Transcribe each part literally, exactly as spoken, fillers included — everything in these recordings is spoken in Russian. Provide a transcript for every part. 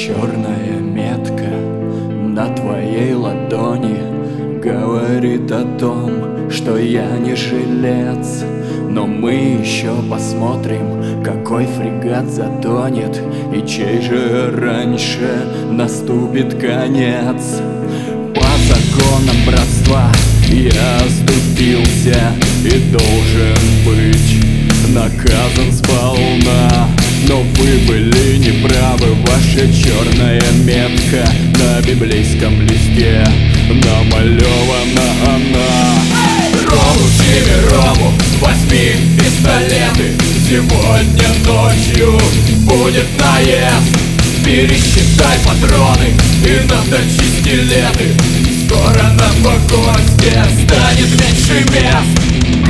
Черная метка на твоей ладони говорит о том, что я не жилец. Но мы еще посмотрим, какой фрегат затонет и чей же раньше наступит конец. По законам братства я оступился и должен быть наказан сполна. Но вы были неправы, ваша черная метка на библейском листе намалевана она. Рому, Тиме, Рому, возьми пистолеты. Сегодня ночью будет наезд. Пересчитай патроны и наточи стилеты. Скоро на погосте станет меньше мест.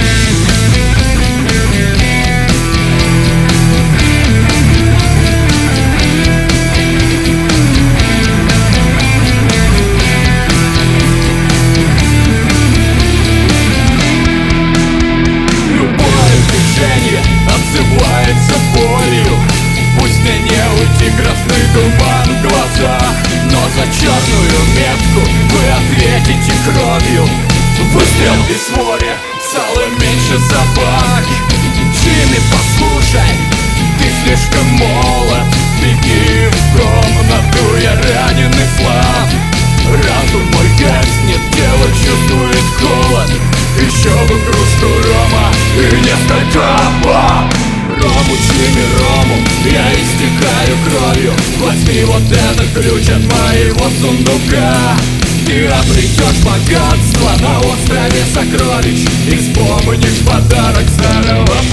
Отзывается болью. Пусть мне не уйти красный туман в глаза, но за черную метку вы ответите кровью. Выстрел из моря стало меньше собак. Джимми, послушай, ты слишком молод. Беги в комнату, я ранен и слаб. Разум мой гаснет, тело чувствует холод. Еще бы кружку рома и несколько баб. Рому, Джимми, Рому, я истекаю кровью. Возьми вот этот ключ от моего сундука. Ты обретешь богатство на острове сокровищ и вспомнишь подарок старого